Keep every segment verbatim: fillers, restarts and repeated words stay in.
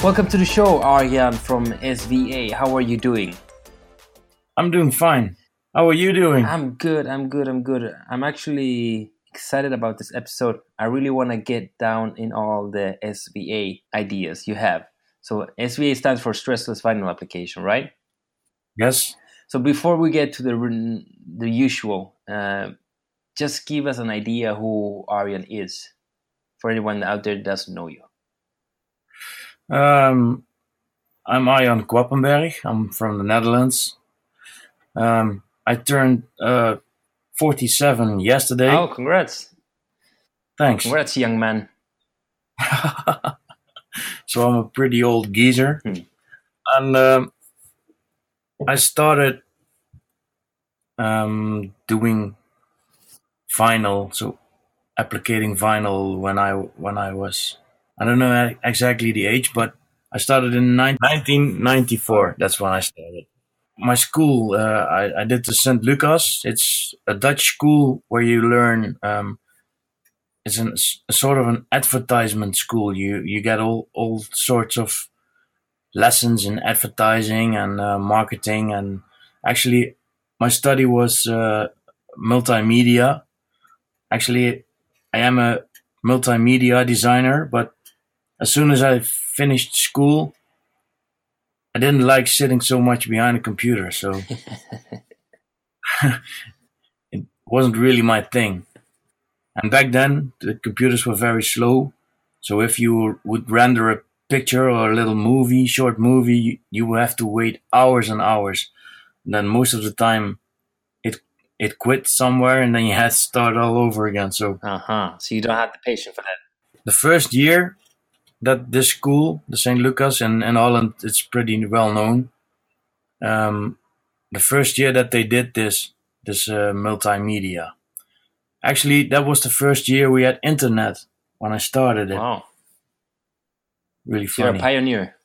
Welcome to the show, Arjan from S V A. How are you doing? I'm doing fine. How are you doing? I'm good, I'm good, I'm good. I'm actually excited about this episode. I really want to get down in all the S V A ideas you have. So S V A stands for Stressless Vinyl Application, right? Yes. So before we get to the the usual, uh, just give us an idea who Arjan is for anyone out there that doesn't know you. Um, I'm Arjan Kwappenberg. I'm from the Netherlands. Um, I turned uh, forty-seven yesterday. Oh, congrats. Thanks. Congrats, young man. So I'm a pretty old geezer. Hmm. And um, I started um, doing vinyl, so applicating vinyl when I when I was, I don't know exactly the age, but I started in nineteen ninety-four. That's when I started. My school, uh, I, I did the Saint Lucas. It's a Dutch school where you learn. Um, it's an, a sort of an advertisement school. You you get all all sorts of lessons in advertising and uh, marketing. And actually, my study was uh, multimedia. Actually, I am a multimedia designer, but as soon as I finished school, I didn't like sitting so much behind a computer, so it wasn't really my thing. And back then, the computers were very slow, so if you would render a picture or a little movie, short movie, you would have to wait hours and hours. And then most of the time, it it quit somewhere, and then you had to start all over again. So, uh-huh. So you don't have the patience for that. The first year that this school, the Saint Lucas in, in Holland, it's pretty well known. Um, the first year that they did this, this uh, multimedia. Actually, that was the first year we had internet when I started it. Wow. Really So you're funny. a pioneer.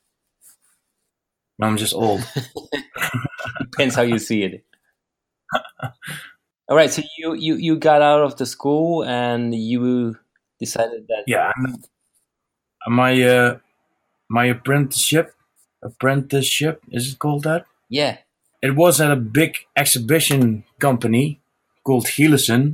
No, I'm just old. Depends how you see it. All right, so you, you, you got out of the school and you decided that... Yeah, my uh, my apprenticeship, apprenticeship, is it called that? Yeah. It was at a big exhibition company called Gielissen.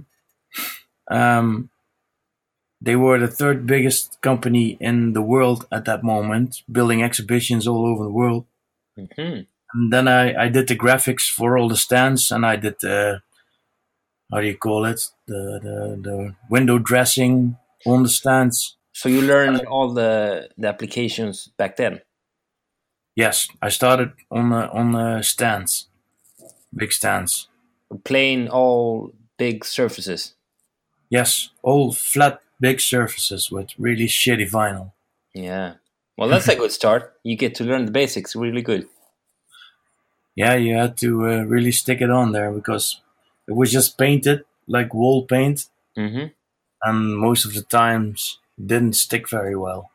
Um, they were the third biggest company in the world at that moment, building exhibitions all over the world. Mm-hmm. And then I, I did the graphics for all the stands, and I did the, how do you call it, the, the, the window dressing on the stands. So you learned all the, the applications back then? Yes, I started on the, on the stands, big stands. Plain, all big surfaces? Yes, all flat, big surfaces with really shitty vinyl. Yeah. Well, that's a good start. You get to learn the basics really good. Yeah, you had to uh, really stick it on there because it was just painted like wall paint. Mm-hmm. And most of the times didn't stick very well.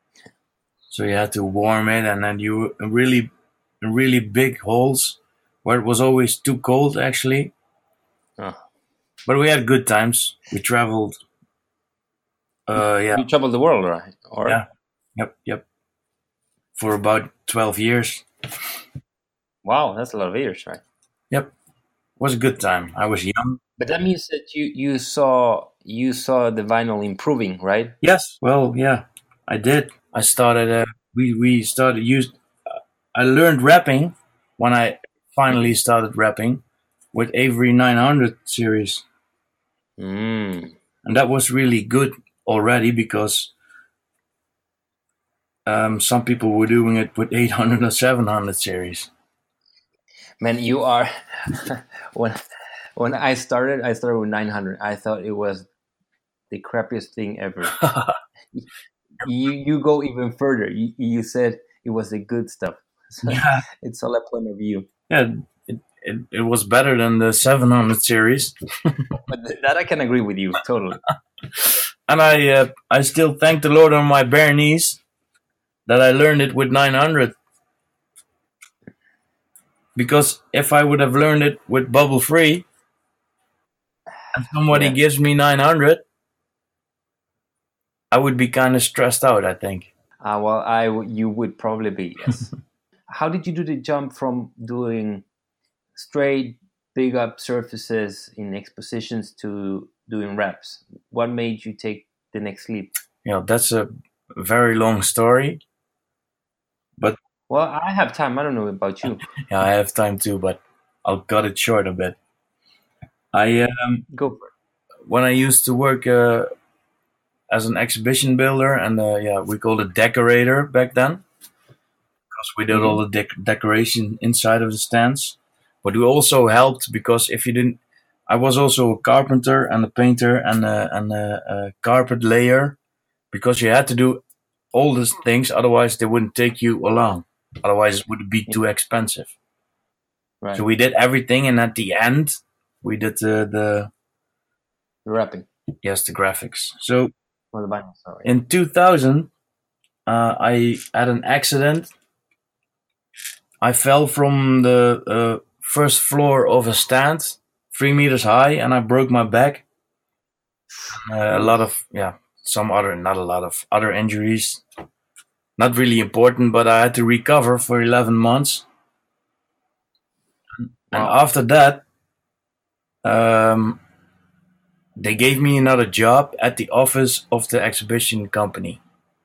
So you had to warm it, and then you really, really big holes where it was always too cold, actually. Oh. But we had good times. We traveled. Uh, yeah. You traveled the world, right? Or... Yeah. Yep. Yep. For about twelve years. Wow, that's a lot of years, right? Yep. It was a good time. I was young. But that means that you, you saw you saw the vinyl improving, right? Yes. Well, yeah, I did. I started. Uh, we we started used. Uh, I learned rapping when I finally started rapping with Avery nine hundred series, Mm. and that was really good already because um, some people were doing it with eight hundred or seven hundred series. Man, you are when when I started, I started with nine hundred. I thought it was the crappiest thing ever. you you go even further. You, you said it was the good stuff. So yeah, it's all a point of view. Yeah, it, it it was better than the seven hundred series. But th- that I can agree with you totally. And I uh, I still thank the Lord on my bare knees that I learned it with nine hundred. Because if I would have learned it with bubble free, and somebody Yeah. gives me nine hundred, I would be kind of stressed out, I think. Uh, well, I w- you would probably be, yes. How did you do the jump from doing straight big up surfaces in expositions to doing reps? What made you take the next leap? Yeah, that's a very long story. But well, I have time. I don't know about you. Yeah, I have time too, but I'll cut it short a bit. I um, Go for it. When I used to work uh, as an exhibition builder, and uh, yeah, we called it decorator back then, because we did mm-hmm. all the de- decoration inside of the stands. But we also helped because if you didn't, I was also a carpenter and a painter and a, and a, a carpet layer, because you had to do all these things. Otherwise, they wouldn't take you along. Otherwise, it would be too expensive. Right. So we did everything, and at the end, we did uh, the the wrapping. Yes, the graphics. So well, the vinyl, sorry. In two thousand, uh, I had an accident. I fell from the uh, first floor of a stand, three meters high, and I broke my back. Uh, a lot of, yeah, some other, not a lot of other injuries. Not really important, but I had to recover for eleven months. Wow. And after that, um, they gave me another job at the office of the exhibition company.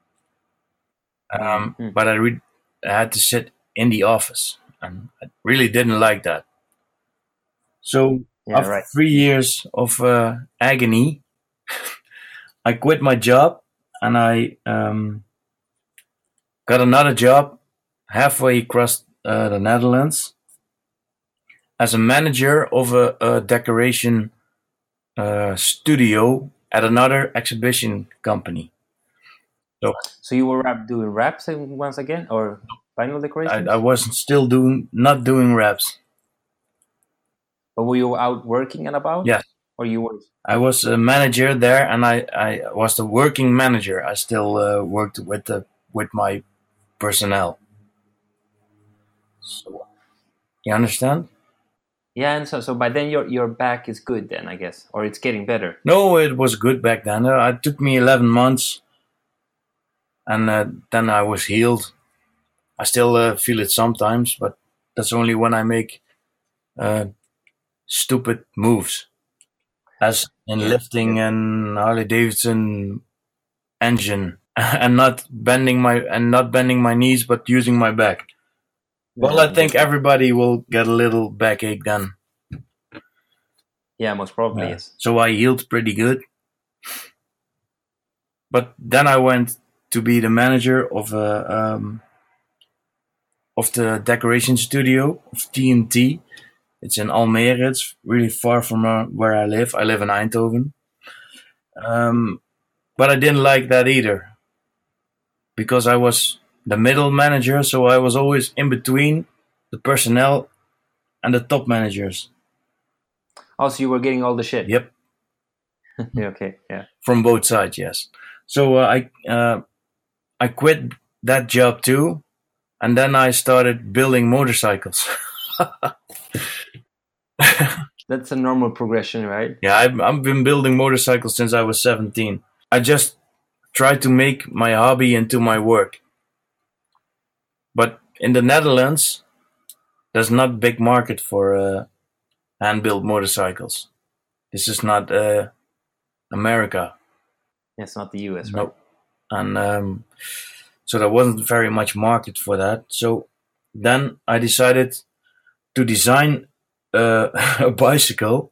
Um, mm-hmm. But I, re- I had to sit in the office, and I really didn't like that. So yeah, after right. three years of uh, agony, I quit my job, and I um, got another job halfway across uh, the Netherlands as a manager of a, a decoration uh, studio at another exhibition company. So, so you were doing wraps once again, or vinyl decorations? I, I wasn't still doing, not doing wraps. But were you out working and about? Yes. Or you were? I was a manager there, and I, I was the working manager. I still uh, worked with the with my personnel. So, you understand? Yeah, and so so by then your your back is good then, I guess, or it's getting better. No, it was good back then. Uh, it took me eleven months, and uh, then I was healed. I still uh, feel it sometimes, but that's only when I make uh, stupid moves, as in yeah. lifting yeah. an Harley Davidson engine, and not bending my and not bending my knees, but using my back. Well, I think everybody will get a little backache then. Yeah, most probably, yeah. yes. So I healed pretty good. But then I went to be the manager of a, um, of the decoration studio of T N T. It's in Almere. It's really far from uh, where I live. I live in Eindhoven. Um, but I didn't like that either, because I was the middle manager, so I was always in between the personnel and the top managers. Oh, so you were getting all the shit? Yep. yeah, okay, yeah. From both sides, yes. So uh, I uh, I quit that job too, and then I started building motorcycles. That's a normal progression, right? Yeah, I've, I've been building motorcycles since I was seventeen. I just tried to make my hobby into my work. But in the Netherlands, there's not big market for uh, hand-built motorcycles. This is not uh, America. It's not the U S, right? Nope. And um, so there wasn't very much market for that. So then I decided to design uh, a bicycle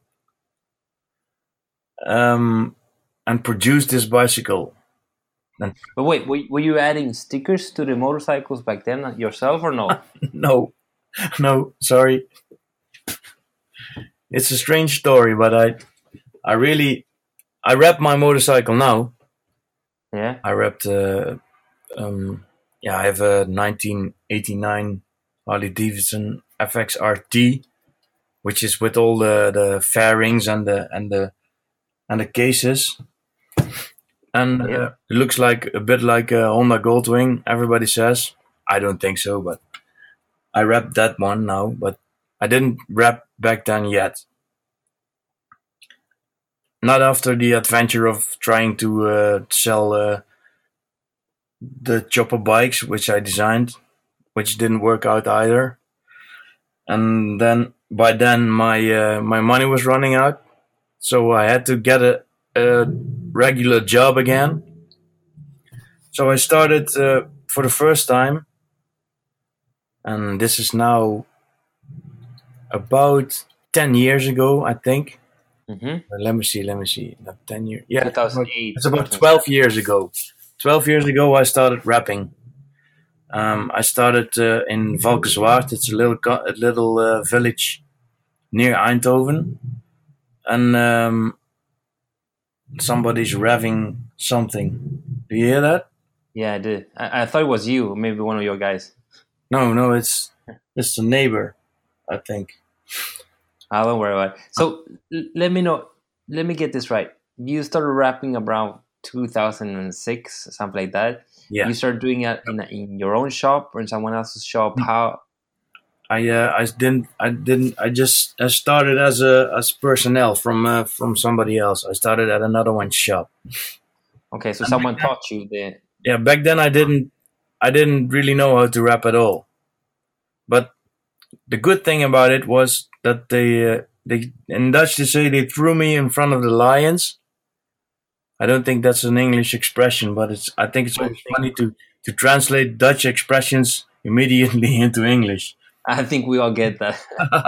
um, and produce this bicycle. And but wait, were, were you adding stickers to the motorcycles back then yourself or no? no, no, sorry. It's a strange story, but I, I really, I wrap my motorcycle now. Yeah. I wrapped, uh, um, yeah, I have a nineteen eighty-nine Harley Davidson F X R T, which is with all the, the fairings and the and the and the cases. And yeah. uh, it looks like a bit like a Honda Goldwing, everybody says. I don't think so, but I wrapped that one now, but I didn't wrap back then yet. Not after the adventure of trying to uh, sell uh, the chopper bikes, which I designed, which didn't work out either. And then by then my uh, my money was running out, so I had to get a, a regular job again. So I started uh, for the first time, and this is now about ten years ago, I think. Mm-hmm. Let me see, let me see. Not ten years. Yeah, two thousand eight. it's about twelve years ago. twelve years ago, I started rapping. Um, I started uh, in Valkenswaard. It's a little a little uh, village near Eindhoven, and um, somebody's revving something. Do you hear that? Yeah, I did. I, I thought it was you, maybe one of your guys. No, no, it's it's a neighbor, I think. I don't worry about it. So l- let me know. Let me get this right. You started rapping around two thousand six, something like that. Yeah. You started doing it in, a, in your own shop or in someone else's shop. How? I uh, I didn't I didn't I just I started as a as personnel from uh, from somebody else. I started at another one's shop. Okay, so someone taught you the. Yeah, back then I didn't I didn't really know how to rap at all. But the good thing about it was that they uh, they in Dutch they say they threw me in front of the lions. I don't think that's an English expression, but it's I think it's always funny to to translate Dutch expressions immediately into English. I think we all get that.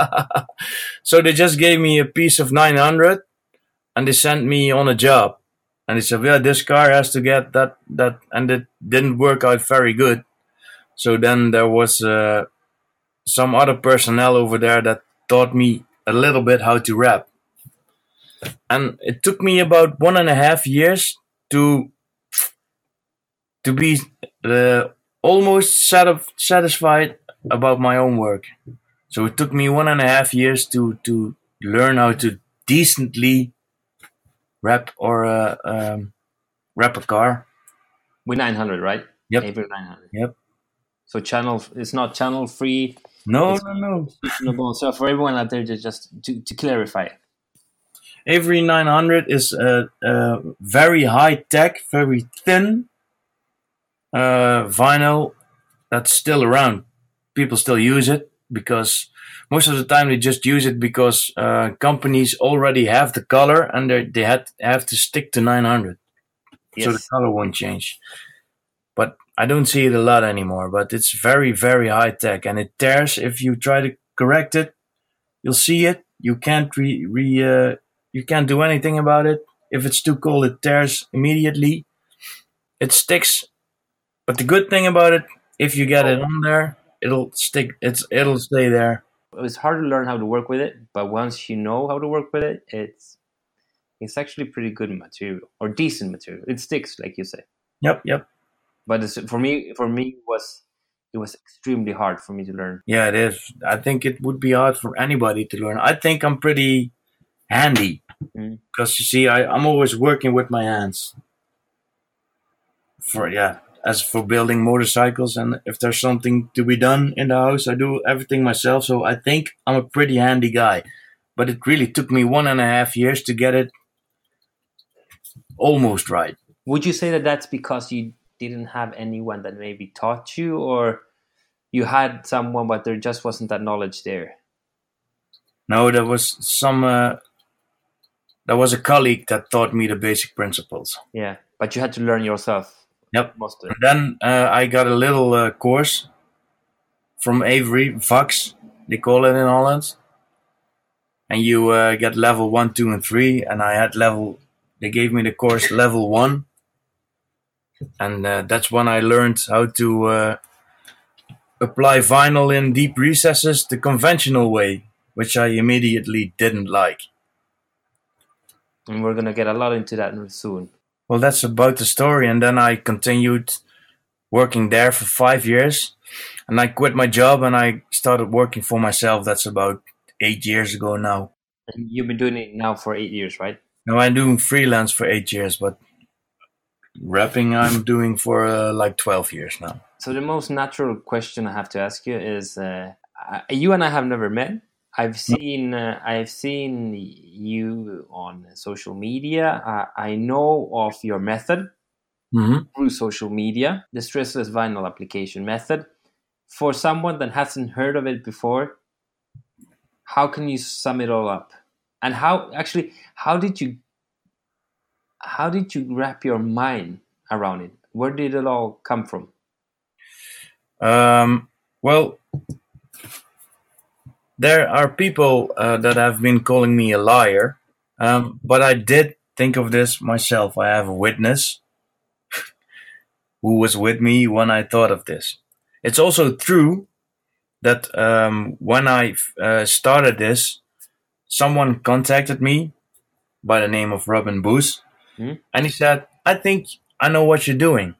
So they just gave me a piece of nine hundred and they sent me on a job. And they said, yeah, this car has to get that, that, and it didn't work out very good. So then there was uh, some other personnel over there that taught me a little bit how to rap. And it took me about one and a half years to to be uh, almost sat- satisfied about my own work. So it took me one and a half years to, to learn how to decently rap or uh, um, rap a car. With nine hundred, right? Yep. Avery nine hundred. Yep. So channel, it's not channel free. No, it's no, no. So for everyone out there, just, just to, to clarify. Avery nine hundred is a, a very high tech, very thin uh, vinyl that's still around. People still use it because most of the time they just use it because uh, companies already have the color and they they had have to stick to nine hundred, yes. So the color won't change. But I don't see it a lot anymore. But it's very very high tech and it tears if you try to correct it. You'll see it. You can't re, re uh, you can't do anything about it. If it's too cold, it tears immediately. It sticks. But the good thing about it, if you get it on there, it'll stick. It's it'll stay there. It's hard to learn how to work with it, but once you know how to work with it, it's it's actually pretty good material or decent material. It sticks, like you say. Yep, yep. But it's, for me, for me, it was it was extremely hard for me to learn. Yeah, it is. I think it would be hard for anybody to learn. I think I'm pretty handy mm. because you see, I, I'm always working with my hands. For yeah. As for building motorcycles, and if there's something to be done in the house, I do everything myself. So I think I'm a pretty handy guy. But it really took me one and a half years to get it almost right. Would you say that that's because you didn't have anyone that maybe taught you, or you had someone, but there just wasn't that knowledge there? No, there was some. Uh, there was a colleague that taught me the basic principles. Yeah, but you had to learn yourself. Yep. And then uh, I got a little uh, course from Avery, Vax, they call it in Holland. And you uh, get level one, two, and three. And I had level, they gave me the course level one. And uh, that's when I learned how to uh, apply vinyl in deep recesses the conventional way, which I immediately didn't like. And we're going to get a lot into that soon. Well, that's about the story. And then I continued working there for five years. And I quit my job and I started working for myself. That's about eight years ago now. And you've been doing it now for eight years, right? No, I'm doing freelance for eight years, but rapping I'm doing for uh, like twelve years now. So the most natural question I have to ask you is, uh, you and I have never met. I've seen uh, I've seen you on social media. Uh, I know of your method. Mm-hmm. through social media, the stressless vinyl application method. For someone that hasn't heard of it before, how can you sum it all up? And how actually how did you how did you wrap your mind around it? Where did it all come from? Um, well, there are people uh, that have been calling me a liar, um, but I did think of this myself. I have a witness who was with me when I thought of this. It's also true that um, when I uh, started this, someone contacted me by the name of Robin Boos, Hmm? and he said, "I think I know what you're doing."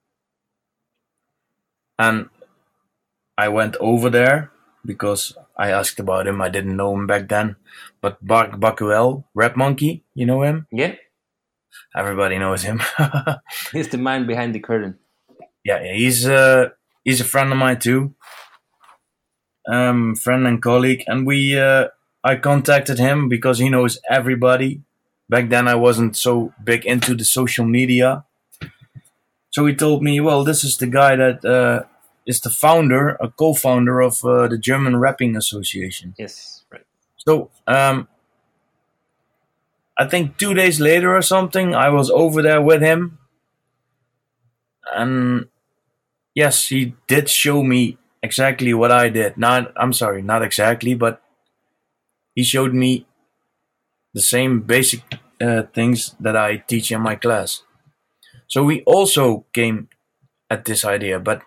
And I went over there because I asked about him. I didn't know him back then. But Bak Bakuel, Rap Monkey, you know him? Yeah, Everybody knows him. he's the man behind the curtain. yeah, yeah, he's uh, he's a friend of mine too. Um, friend and colleague, and we uh, I contacted him because he knows everybody. Back then, I wasn't so big into the social media, so he told me, "Well, this is the guy that uh, is the founder, a co-founder of uh, the German Rapping Association." Yes, right. So, um, I think two days later or something, I was over there with him, and yes, he did show me exactly what I did. Not, I'm sorry, not exactly, but he showed me the same basic uh, things that I teach in my class. So we also came at this idea, but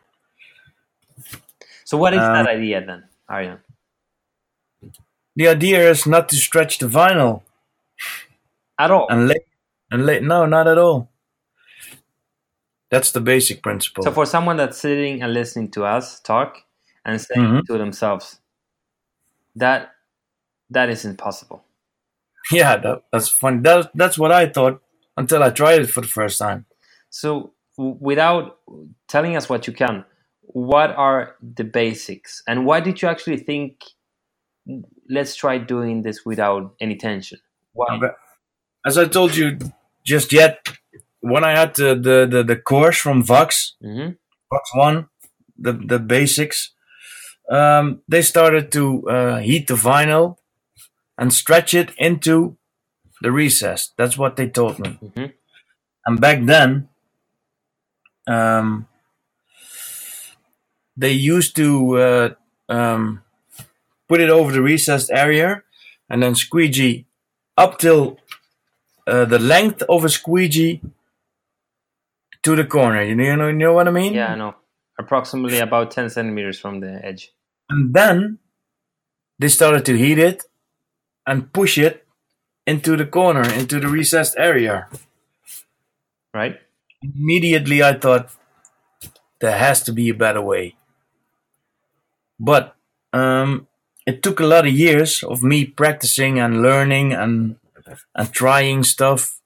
So what is um, that idea then, Arjan? the idea is not to stretch the vinyl At all. and lay and lay. No, not at all. That's the basic principle. So for someone that's sitting and listening to us talk and saying Mhm. to themselves, that that is impossible. Yeah, that, that's funny. That, that's what I thought until I tried it for the first time. So w- without telling us what you can, what are the basics? And why did you actually think, let's try doing this without any tension? Why? Okay. As I told you just yet, when I had the, the, the, the course from Vox, Mm-hmm. Vox One, the, the basics, um, they started to uh, heat the vinyl and stretch it into the recess. That's what they told me. Mm-hmm. And back then, um, they used to uh, um, put it over the recessed area and then squeegee up till uh, the length of a squeegee to the corner. You know, you know, you know what I mean? Yeah, I know. Approximately about ten centimeters from the edge. And then they started to heat it and push it into the corner, into the recessed area. Right? Immediately, I thought there has to be a better way. But um, it took a lot of years of me practicing and learning and and trying stuff.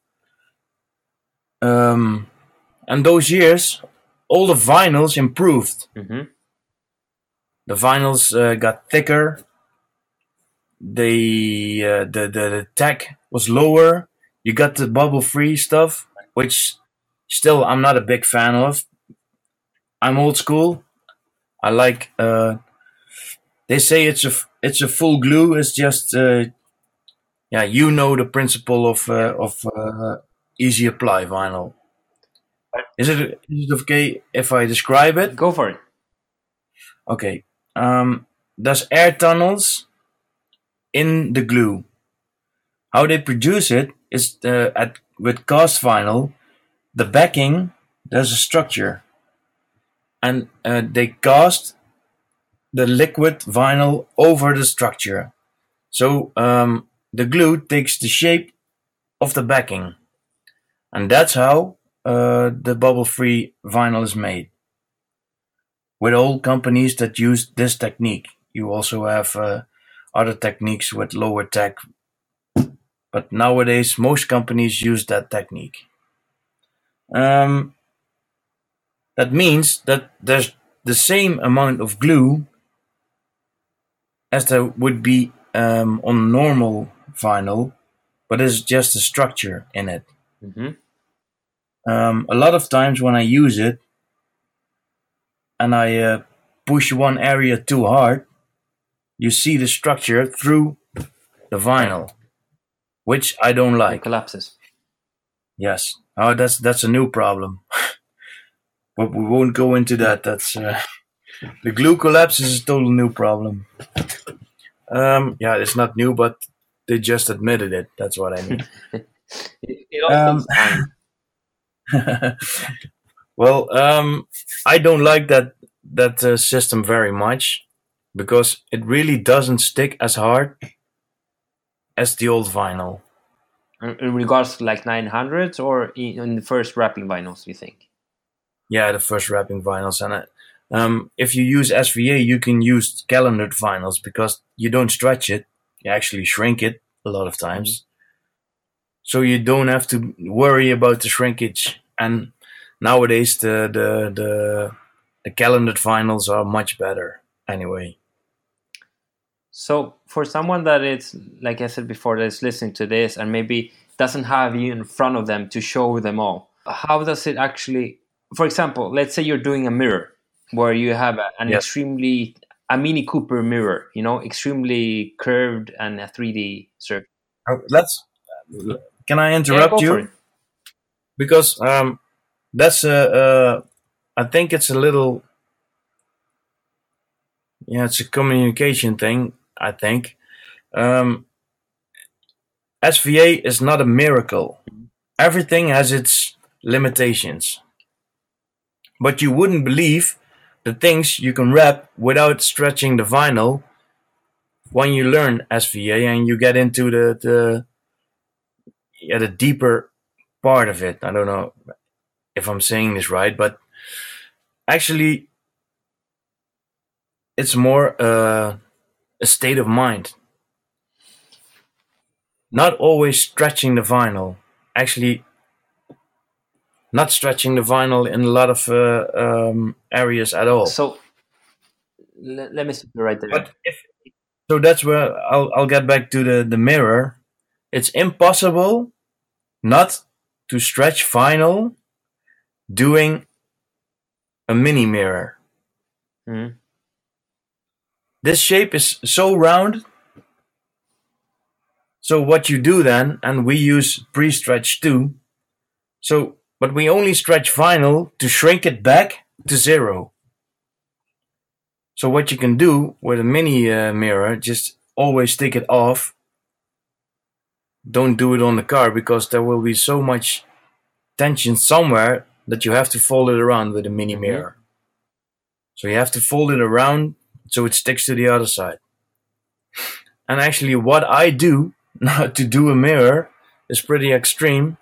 Um, and those years, all the vinyls improved. Mm-hmm. The vinyls uh, got thicker. The, uh, the the the tech was lower. You got the bubble-free stuff, which still I'm not a big fan of. I'm old school. I like. Uh, they say it's a it's a full glue. It's just uh, yeah, you know the principle of uh, of uh, easy apply vinyl. Is it is it okay if I describe it? Go for it. Okay. Um, there's air tunnels in the glue. How they produce it is uh, at with cast vinyl, the backing there's a structure, and uh, they cast the liquid vinyl over the structure. So um, the glue takes the shape of the backing, and that's how uh, the bubble-free vinyl is made. With all companies that use this technique, you also have uh, other techniques with lower tech, but nowadays most companies use that technique. Um, that means that there's the same amount of glue as there would be um, on normal vinyl, but it's just a structure in it. Mm-hmm. Um, a lot of times when I use it and I uh, push one area too hard, you see the structure through the vinyl, which I don't It like. collapses. Yes. Oh, that's that's a new problem. But we won't go into that. That's uh, the glue collapse is a total new problem. Um, yeah, it's not new, but they just admitted it. That's what I mean. It, it all Um, takes time. well, um, I don't like that that uh, system very much because it really doesn't stick as hard as the old vinyl. In in regards to like nine hundreds or in, in the first wrapping vinyls, you think? Yeah, the first wrapping vinyls, and uh, um, if you use S V A, you can use calendared vinyls because you don't stretch it; you actually shrink it a lot of times, so you don't have to worry about the shrinkage. And nowadays, the the the, the calendared vinyls are much better. Anyway, So for someone that is, like I said before, that is listening to this and maybe doesn't have you in front of them to show them all, how does it actually, for example, let's say you're doing a mirror where you have a, an yes, extremely, a Mini Cooper mirror, you know, extremely curved and a three D surface. Uh, let's. Can I Yeah, interrupt go for you? it. Because um, that's a. Uh, I think it's a little. Yeah, it's a communication thing. I think. Um, S V A is not a miracle. Everything has its limitations. But you wouldn't believe the things you can wrap without stretching the vinyl when you learn S V A and you get into the the, yeah, the deeper part of it. I don't know if I'm saying this right, but actually it's more uh, a state of mind. Not always stretching the vinyl. Actually, not stretching the vinyl in a lot of uh, um, areas at all. So let, let me stop you right there. But if so, that's where I'll I'll get back to the the mirror. It's impossible not to stretch vinyl doing a mini mirror. Mhm. This shape is so round. So what you do then, and we use pre-stretch too. So, but we only stretch vinyl to shrink it back to zero. So what you can do with a mini uh, mirror, just always take it off. Don't do it on the car because there will be so much tension somewhere that you have to fold it around with a mini Mhm. mirror. So you have to fold it around so it sticks to the other side. And actually what I do now to do a mirror is pretty extreme.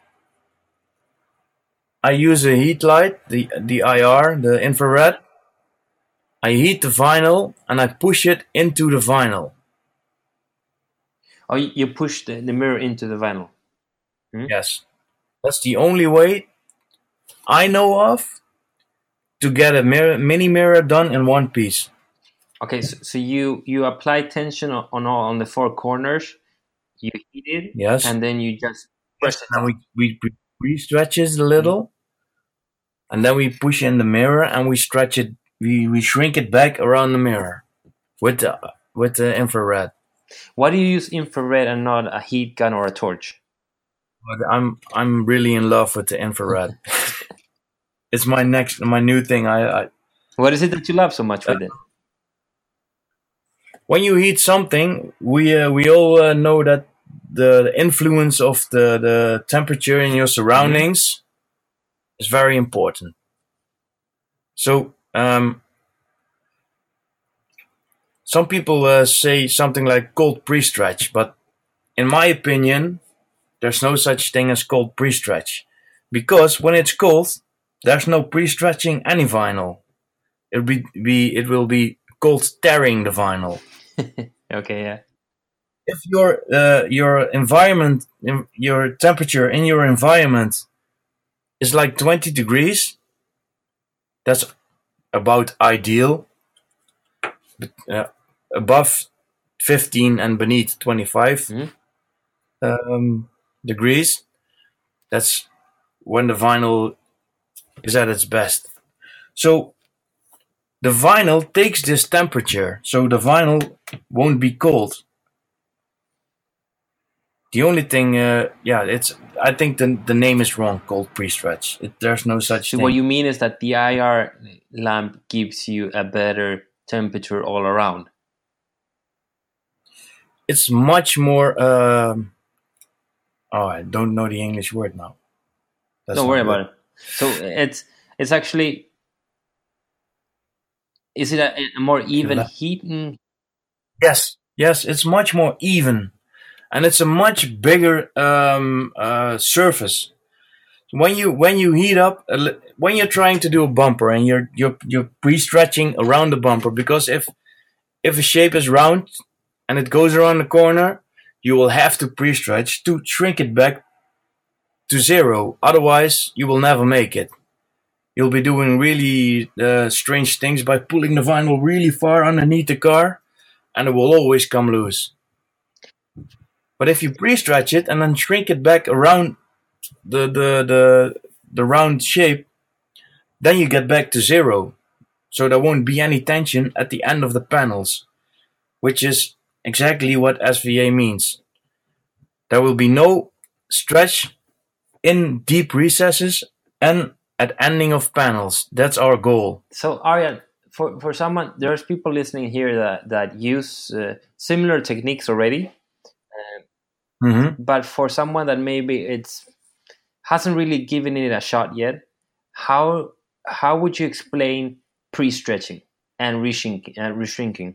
I use a heat light, the, the I R, the infrared. I heat the vinyl and I push it into the vinyl. Oh, you you push the, the mirror into the vinyl. Hmm? Yes. That's the only way I know of to get a mirror, mini mirror done in one piece. Okay, so, so you you apply tension on, on all on the four corners, you heat it, Yes. and then you just Yes. press it Now down. we, we re-stretch it a little and then we push in the mirror and we stretch it, we, we shrink it back around the mirror with the, with the infrared. Why do you use infrared and not a heat gun or a torch? But I'm I'm really in love with the infrared. It's my next my new thing. I, I What is it that you love so much with it? when you heat something, we uh, we all uh, know that the influence of the, the temperature in your surroundings mm-hmm. is very important. So um, some people uh, say something like cold pre-stretch, but in my opinion, there's no such thing as cold pre-stretch, because when it's cold, there's no pre-stretching any vinyl. It'll be, be it will be cold tearing the vinyl. Okay, yeah. If your uh, your environment, your temperature in your environment is like twenty degrees, that's about ideal. But, uh, above fifteen and beneath twenty-five mm-hmm. um, degrees, that's when the vinyl is at its best. So the vinyl takes this temperature, so the vinyl won't be cold. The only thing, uh, yeah, it's. I think the the name is wrong. Cold pre-stretch. It, there's no such So thing. what you mean is that the I R lamp gives you a better temperature all around. It's much more. Um, oh, I don't know the English word now. That's Don't not worry good. about it. So it's it's actually. Is it a, a more even la- heating? Yes, yes, it's much more even, and it's a much bigger um, uh, surface. When you when you heat up, a li- when you're trying to do a bumper and you're you're you're pre-stretching around the bumper, because if if a shape is round and it goes around the corner, you will have to pre-stretch to shrink it back to zero. Otherwise, you will never make it. You'll be doing really uh, strange things by pulling the vinyl really far underneath the car, and it will always come loose. But if you pre-stretch it and then shrink it back around the the the, the round shape, then you get back to zero. So there won't be any tension at the end of the panels, which is exactly what S V A means. There will be no stretch in deep recesses and at ending of panels. That's our goal. So Arya, for for someone, there's people listening here that that use uh, similar techniques already, Mm-hmm. but for someone that maybe it's hasn't really given it a shot yet, how how would you explain pre-stretching and reshrinking? Uh, reshrinking?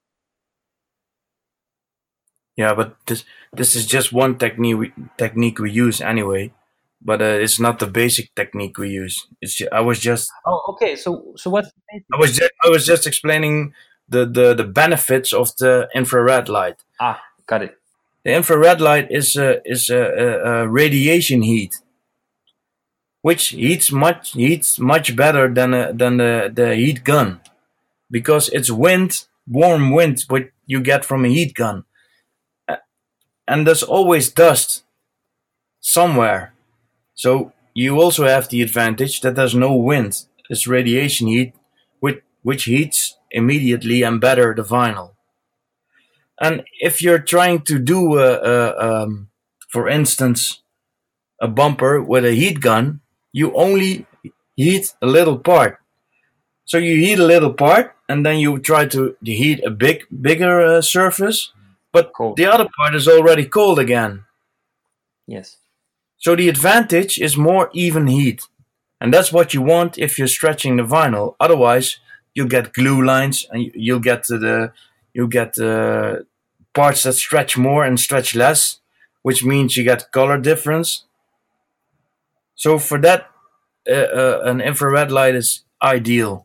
Yeah, but this this is just one technique we, technique we use anyway. But uh, it's not the basic technique we use. It's ju- I was just Oh, okay. So so what's the basic? I was just, I was just explaining the, the, the benefits of the infrared light. Ah, got it. The infrared light is a, is a, a, a radiation heat, which heats much heats much better than a, than the, the heat gun, because it's wind, warm wind, what you get from a heat gun, and there's always dust somewhere. So you also have the advantage that there's no wind. It's radiation heat, which which heats immediately and better the vinyl. And if you're trying to do, a, a, um, for instance, a bumper with a heat gun, you only heat a little part. So you heat a little part, and then you try to heat a big, bigger uh, surface, but Cool. the other part is already cold again. Yes. So the advantage is more even heat, and that's what you want if you're stretching the vinyl. Otherwise, you'll get glue lines, and you'll get the you'll get the parts that stretch more and stretch less, which means you get color difference. So for that, uh, uh, an infrared light is ideal.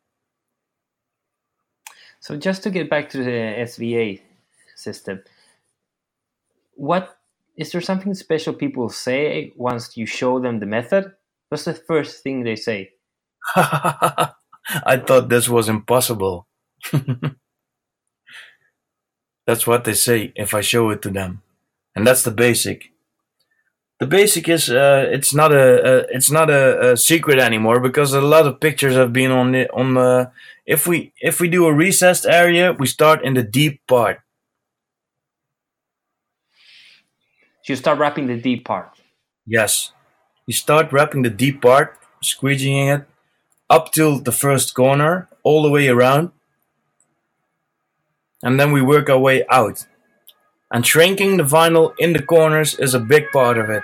So just to get back to the S V A system, what is there something special people say once you show them the method? What's the first thing they say? I thought this was impossible. That's what they say if I show it to them, and that's the basic. The basic is uh, it's not a, a it's not a, a secret anymore, because a lot of pictures have been on the on the. If we if we do a recessed area, we start in the deep part. You start wrapping the deep part. Yes, you start wrapping the deep part, squeegeeing it up till the first corner, all the way around, and then we work our way out. And shrinking the vinyl in the corners is a big part of it.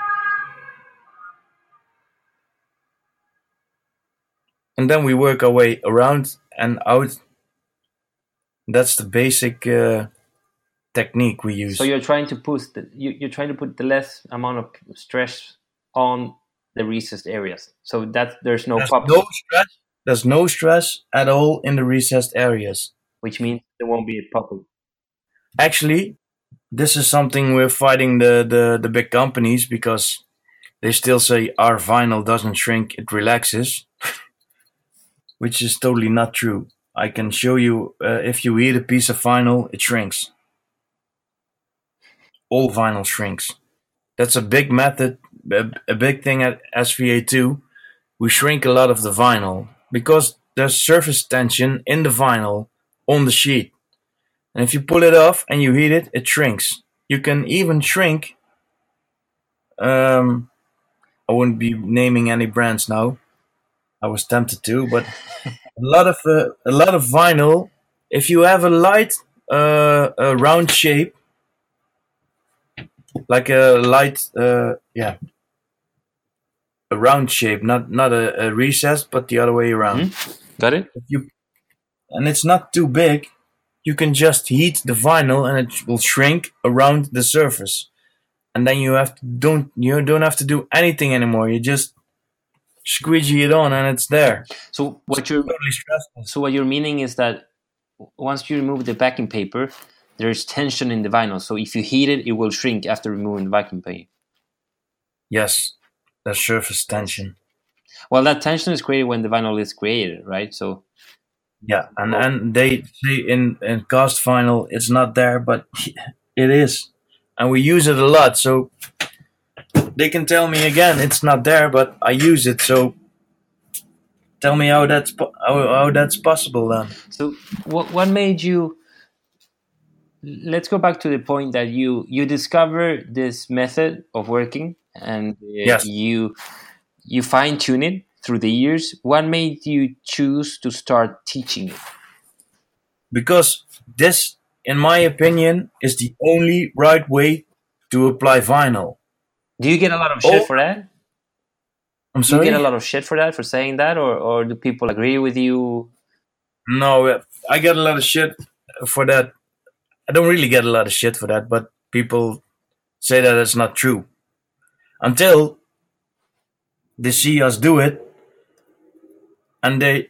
And then we work our way around and out. That's the basic uh, technique we use. So you're trying to put the, you, you're trying to put the less amount of stress on the recessed areas, so that there's no There's pop, no stress. There's no stress at all in the recessed areas. which means there won't be a popping. Actually, this is something we're fighting the, the, the big companies, because they still say our vinyl doesn't shrink, it relaxes, which is totally not true. I can show you, uh, if you heat a piece of vinyl, it shrinks. All vinyl shrinks. That's a big method a, a big thing at S V A too. We shrink a lot of the vinyl because there's surface tension in the vinyl on the sheet. And if you pull it off and you heat it, it shrinks. You can even shrink, um, I wouldn't be naming any brands now. I was tempted to, but a lot of uh, a lot of vinyl, if you have a light uh, a round shape, like a light, uh, yeah, a round shape, not not a, a recessed, but the other way around. Mm-hmm. Got it? If you, and it's not too big, you can just heat the vinyl and it will shrink around the surface. And then you have to, don't you don't have to do anything anymore. You just squeegee it on and it's there. So what you're Totally stressful. so what you're meaning is that once you remove the backing paper, there's tension in the vinyl. So if you heat it, it will shrink after removing the backing paper. Yes, there's surface tension. Well, that tension is created when the vinyl is created, right? So yeah, and and they say in in cast vinyl it's not there, but it is, and we use it a lot. So they can tell me again it's not there, but I use it. So tell me how that's po- how, how that's possible then. So what what made you? Let's go back to the point that you you discover this method of working, and uh, yes. you you fine tune it through the years. What made you choose to start teaching it? Because this, in my opinion, is the only right way to apply vinyl. Do you get a lot of shit oh, for that? I'm sorry? Do you get a lot of shit for that, for saying that, or, or do people agree with you? No, I get a lot of shit for that. I don't really get a lot of shit for that, but people say that it's not true. Until they see us do it, and they...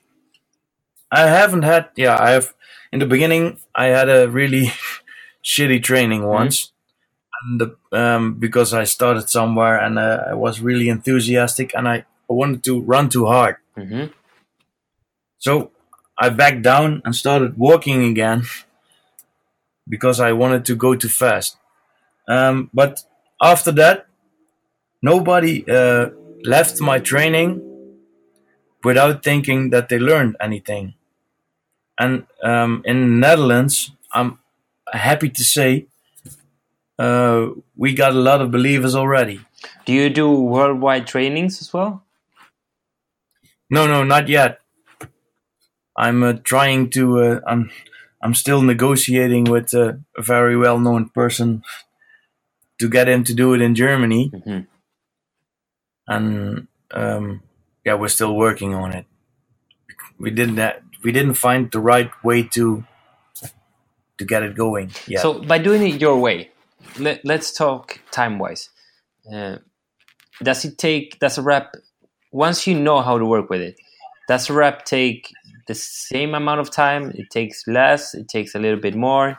I haven't had... Yeah, I have... In the beginning, I had a really shitty training once. Mm-hmm. And the, um, because I started somewhere and uh, I was really enthusiastic and I wanted to run too hard. Mm-hmm. So I backed down and started walking again because I wanted to go too fast. Um, but after that, nobody uh, left my training without thinking that they learned anything. And um, in the Netherlands, I'm happy to say, Uh, we got a lot of believers already. Do you do worldwide trainings as well? No, no, not yet. I'm uh, trying to. Uh, I'm. I'm still negotiating with uh, a very well-known person to get him to do it in Germany, mm-hmm. and um, yeah, we're still working on it. We didn't. That, we didn't find the right way to to get it going yet. So by doing it your way. Let, let's talk time-wise. Uh, does it take, does a rep, once you know how to work with it, does a rep take the same amount of time? It takes less? It takes a little bit more?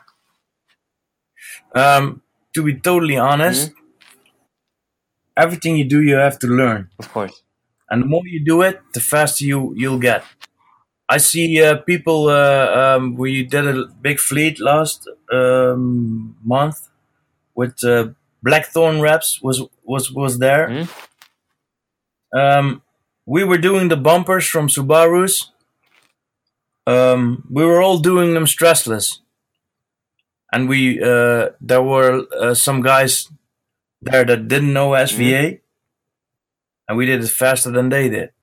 Um, to be totally honest, mm-hmm. everything you do, you have to learn. Of course. And the more you do it, the faster you, you'll get. I see uh, people, uh, um, we did a big fleet last um, month. With uh, Blackthorn reps was was was there. Mm-hmm. Um, we were doing the bumpers from Subarus. Um, we were all doing them stressless, and we uh, there were uh, some guys there that didn't know S V A, mm-hmm. and we did it faster than they did.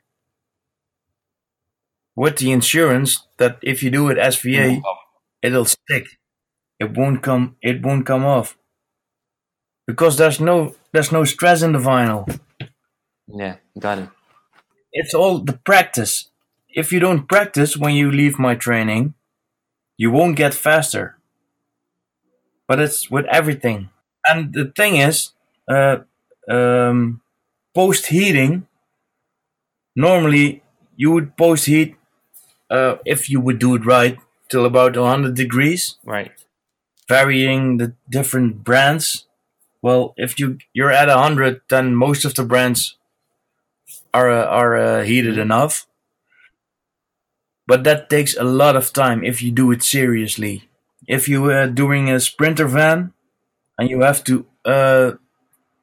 With the insurance that if you do it S V A, mm-hmm. it'll stick. It won't come. It won't come off. Because there's no there's no stress in the vinyl. Yeah, got it. It's all the practice. If you don't practice when you leave my training, you won't get faster. But it's with everything. And the thing is, uh, um, post-heating, normally you would post-heat, uh, if you would do it right, till about one hundred degrees. Right. Varying the different brands. Well, if you you're at a hundred, then most of the brands are uh, are uh, heated mm-hmm. enough. But that takes a lot of time if you do it seriously. If you are uh, doing a sprinter van and you have to uh,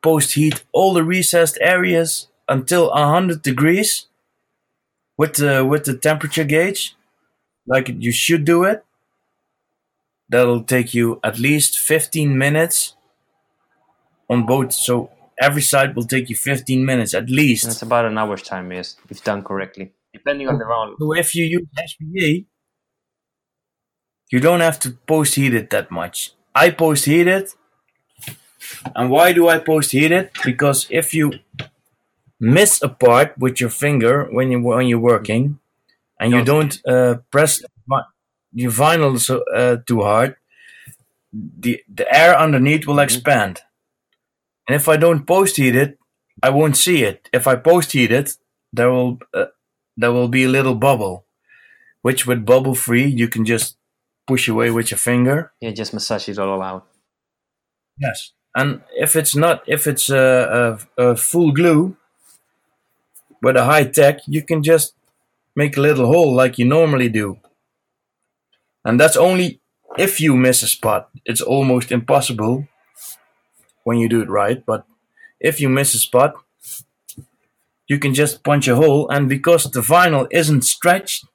post heat all the recessed areas until one hundred degrees with the, with the temperature gauge, like you should do it, that'll take you at least fifteen minutes on both. So every side will take you fifteen minutes at least. That's about an hour's time, yes, if done correctly, depending on the round. So if you use S V A, you don't have to post heat it that much. I post heat it. And why do I post heat it? Because if you miss a part with your finger when you when you're working, and you don't uh, press your vinyl so, uh, too hard, the the air underneath will expand. And if I don't post heat it, I won't see it. If I post heat it, there will uh, there will be a little bubble, which with bubble free you can just push away with your finger. Yeah, just massage it all out. Yes. And if it's not, if it's a, a, a full glue with a high tech, you can just make a little hole like you normally do. And that's only if you miss a spot. It's almost impossible when you do it right. But if you miss a spot, you can just punch a hole. And because the vinyl isn't stretched,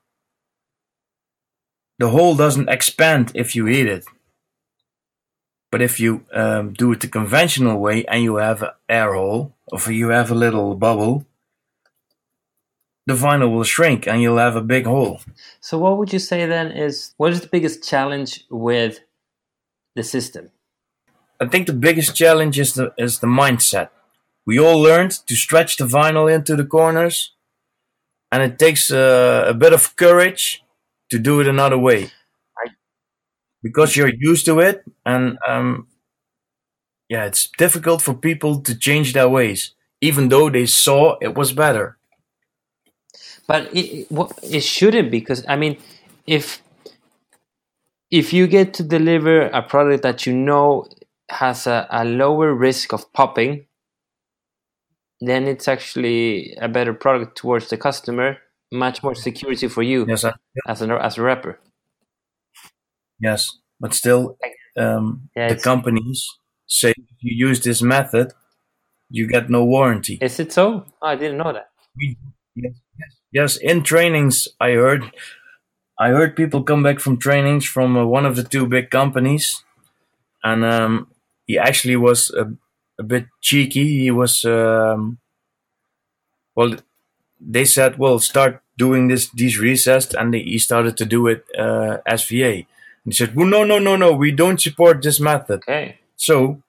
the hole doesn't expand if you heat it. But if you um, do it the conventional way and you have an air hole, or if you have a little bubble, the vinyl will shrink and you'll have a big hole. So what would you say then is, what is the biggest challenge with the system? I think the biggest challenge is the, is the mindset. We all learned to stretch the vinyl into the corners, and it takes uh, a bit of courage to do it another way. Because you're used to it, and um, yeah, it's difficult for people to change their ways, even though they saw it was better. But it, it shouldn't, because I mean, if if you get to deliver a product that you know has a, a lower risk of popping, then it's actually a better product towards the customer, much more security for you. Yes, I, as a as a rapper. Yes, but still, um, yeah, the companies say if you use this method, you get no warranty. Is it so? Oh, I didn't know that. We, yes, yes, yes, in trainings, I heard, I heard people come back from trainings from uh, one of the two big companies, and um, he actually was a, a bit cheeky. He was, um, well, they said, well, start doing this these recessed, and he started to do it uh, S V A. He said, well, no, no, no, no, we don't support this method. Okay. So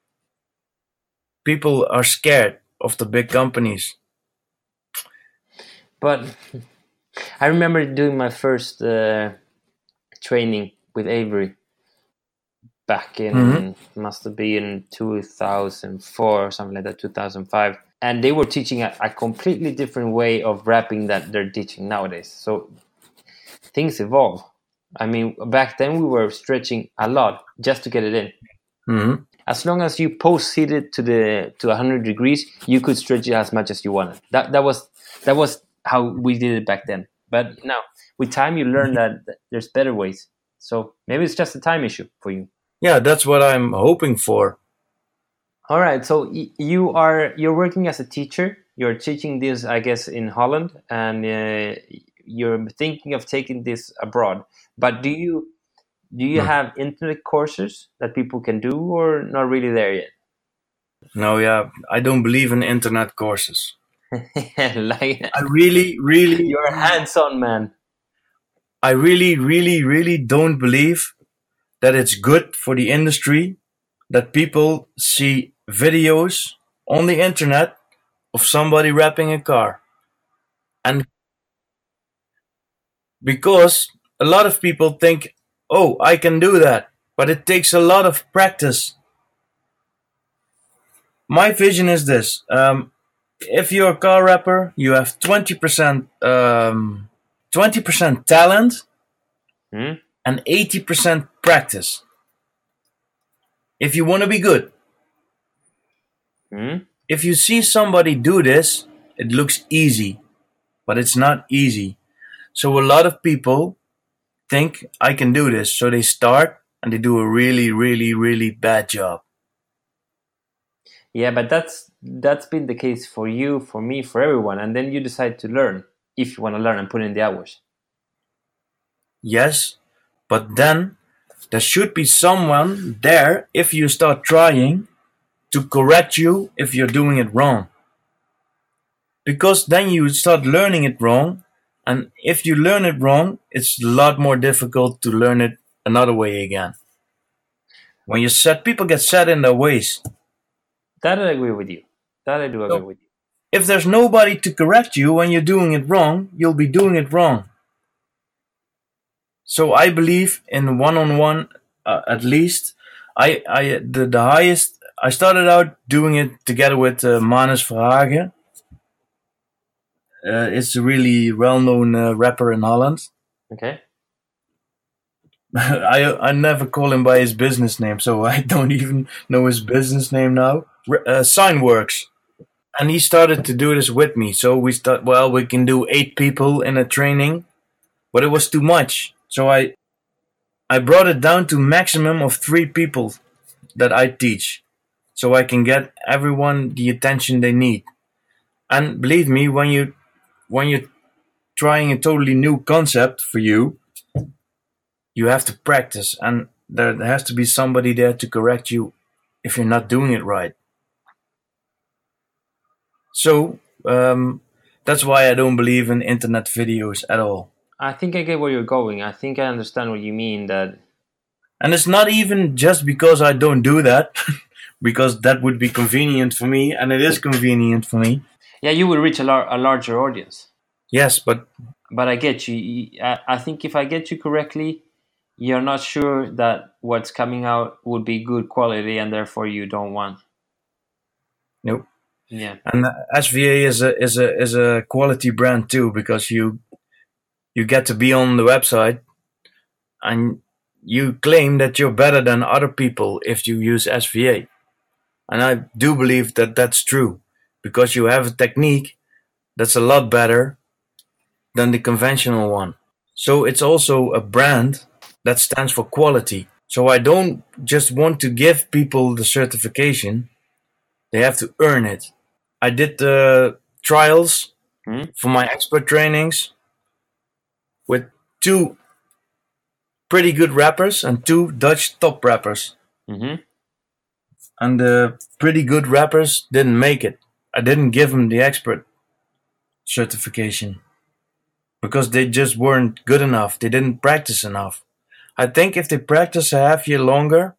people are scared of the big companies. But I remember doing my first uh, training with Avery back in, mm-hmm. must have been two thousand four or something like that, two thousand five. And they were teaching a, a completely different way of rapping that they're teaching nowadays. So things evolve. I mean, back then we were stretching a lot just to get it in. Mm-hmm. As long as you post heat it to the to one hundred degrees, you could stretch it as much as you wanted. That that was that was how we did it back then. But now, with time, you learn that, that there's better ways. So maybe it's just a time issue for you. Yeah, that's what I'm hoping for. All right. So y- you are you're working as a teacher. You're teaching this, I guess, in Holland, and uh, you're thinking of taking this abroad. But do you do you Hmm. have internet courses that people can do, or not really there yet? No, yeah, I don't believe in internet courses. Like, I really, really, you're a hands-on man. I really, really, really don't believe that it's good for the industry that people see videos on the internet of somebody wrapping a car. And because a lot of people think, oh, I can do that, but it takes a lot of practice. My vision is this. Um, if you're a car rapper, you have twenty percent, um, twenty percent talent Hmm? and eighty percent practice. If you want to be good. Hmm? If you see somebody do this, it looks easy, but it's not easy. So a lot of people think I can do this. So they start and they do a really, really, really bad job. Yeah, but that's that's been the case for you, for me, for everyone. And then you decide to learn if you want to learn and put in the hours. Yes, but then there should be someone there if you start trying to correct you if you're doing it wrong. Because then you start learning it wrong, and if you learn it wrong, it's a lot more difficult to learn it another way again. When you set, people get set in their ways. That I agree with you. That I do agree So, with you. if there's nobody to correct you when you're doing it wrong, you'll be doing it wrong. So I believe in one-on-one, uh, at least. I, I, the, the highest. I started out doing it together with uh, Manus Verhagen. Uh, it's a really well-known uh, rapper in Holland. Okay. I I never call him by his business name, so I don't even know his business name now. Uh, Signworks. And he started to do this with me. So we thought, well, we can do eight people in a training, but it was too much. So I I brought it down to maximum of three people that I teach, so I can get everyone the attention they need. And believe me, when you when you're trying a totally new concept for you, you have to practice, and there has to be somebody there to correct you if you're not doing it right. So um, that's why I don't believe in internet videos at all. I think I get where you're going. I think I understand what you mean. That, and it's not even just because I don't do that, because that would be convenient for me, and it is convenient for me. Yeah, you will reach a, lar- a larger audience. Yes, but but I get you. I, I think if I get you correctly, you're not sure that what's coming out would be good quality, and therefore you don't want. Nope. Yeah. And S V A is a is a is a quality brand too, because you you get to be on the website and you claim that you're better than other people if you use S V A. And I do believe that that's true, because you have a technique that's a lot better than the conventional one. So it's also a brand that stands for quality. So I don't just want to give people the certification. They have to earn it. I did the trials mm-hmm. for my expert trainings with two pretty good rappers and two Dutch top rappers. Mm-hmm. And the pretty good rappers didn't make it. I didn't give them the expert certification because they just weren't good enough. They didn't practice enough. I think if they practice a half year longer,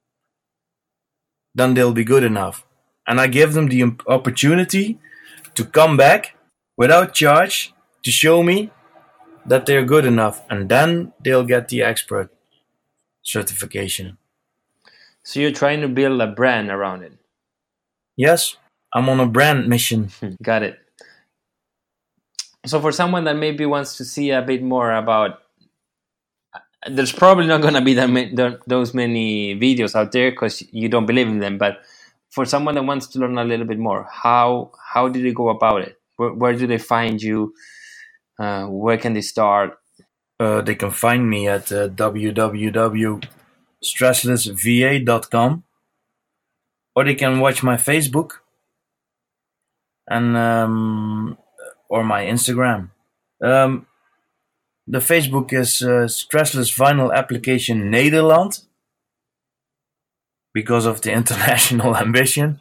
then they'll be good enough. And I give them the opportunity to come back without charge to show me that they're good enough, and then they'll get the expert certification. So you're trying to build a brand around it? Yes, I'm on a brand mission. Got it. So for someone that maybe wants to see a bit more about, there's probably not going to be that those many videos out there because you don't believe in them. But for someone that wants to learn a little bit more, how how do they go about it? Where, where do they find you? Uh, where can they start? Uh, they can find me at uh, w w w dot stressless v a dot com, or they can watch my Facebook and um, or my Instagram. Um, the Facebook is uh, Stressless Vinyl Application Nederland, because of the international ambition.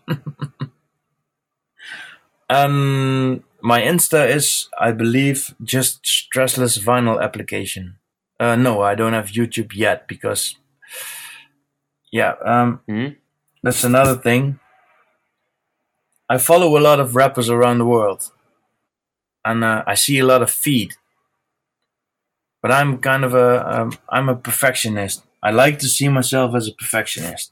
And my Insta is, I believe, just Stressless Vinyl Application. Uh, no, I don't have YouTube yet because, yeah, um, mm-hmm. that's another thing. I follow a lot of rappers around the world, and uh, I see a lot of feed. But I'm kind of a, um, I'm a perfectionist. I like to see myself as a perfectionist.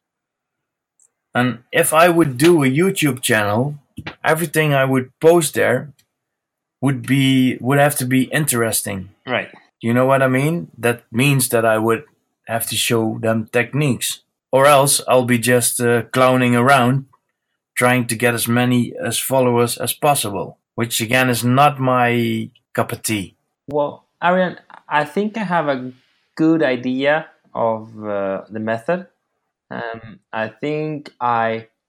And if I would do a YouTube channel, everything I would post there would be would have to be interesting. Right. You know what I mean? That means that I would have to show them techniques, or else I'll be just uh, clowning around, trying to get as many as followers as possible, which again is not my cup of tea. Well, Arian, I think I have a good idea of uh, the method. Um, I think I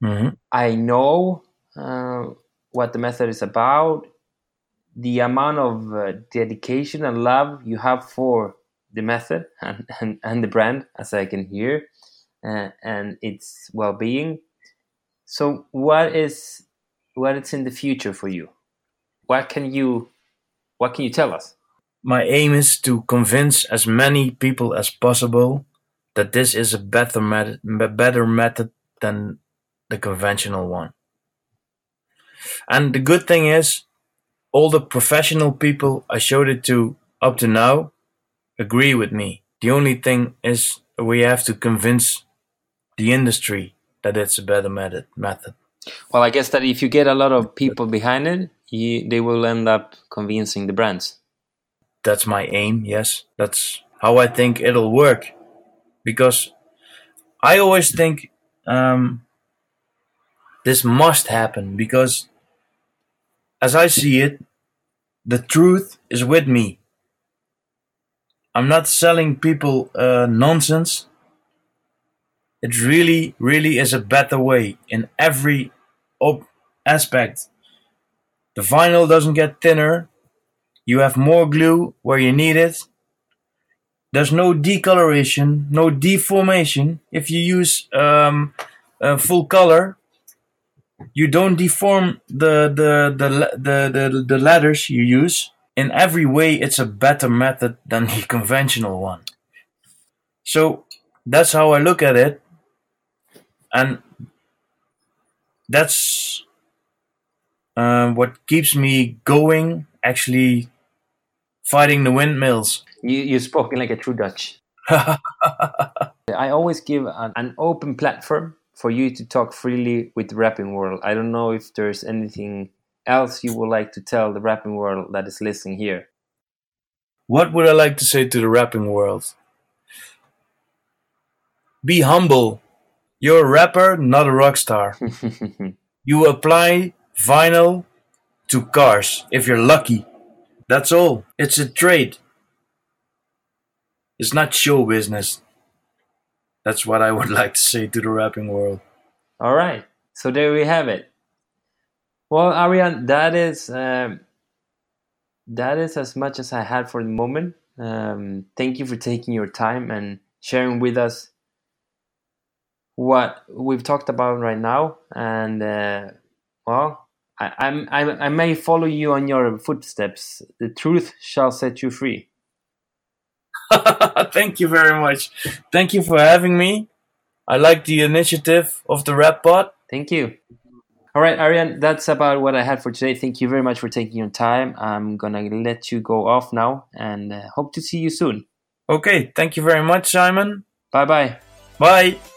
Mm-hmm. I know uh, what the method is about, the amount of uh, dedication and love you have for the method and, and, and the brand, as I can hear, uh, and its well-being. So what is what is in the future for you? What can you what can you tell us? My aim is to convince as many people as possible that this is a better method, better method than the conventional one. And the good thing is, all the professional people I showed it to up to now agree with me. The only thing is we have to convince the industry that it's a better method. method. Well, I guess that if you get a lot of people behind it, you, they will end up convincing the brands. That's my aim, yes. That's how I think it'll work. Because I always think um, this must happen. Because as I see it, the truth is with me. I'm not selling people uh, nonsense. It really, really is a better way in every op- aspect. The vinyl doesn't get thinner. You have more glue where you need it. There's no decoloration, no deformation. If you use um, uh, full color, you don't deform the the, the the the the letters you use. In every way, it's a better method than the conventional one. So that's how I look at it, and that's uh, what keeps me going. Actually, fighting the windmills. You you spoken like a true Dutch. I always give an, an open platform for you to talk freely with the rapping world. I don't know if there's anything else you would like to tell the rapping world that is listening here. What would I like to say to the rapping world? Be humble. You're a rapper, not a rock star. You apply vinyl to cars if you're lucky. That's all. It's a trade. It's not show business. That's what I would like to say to the rapping world. All right. So there we have it. Well, Arjan, that is um, that is as much as I had for the moment. Um, thank you for taking your time and sharing with us what we've talked about right now. And uh, well, I, I'm, I I may follow you on your footsteps. The truth shall set you free. Thank you very much. Thank you for having me. I like the initiative of the Rap Pod. Thank you. All right, Arjan, that's about what I had for today. Thank you very much for taking your time. I'm going to let you go off now and uh, hope to see you soon. Okay, thank you very much, Simon. Bye-bye. Bye.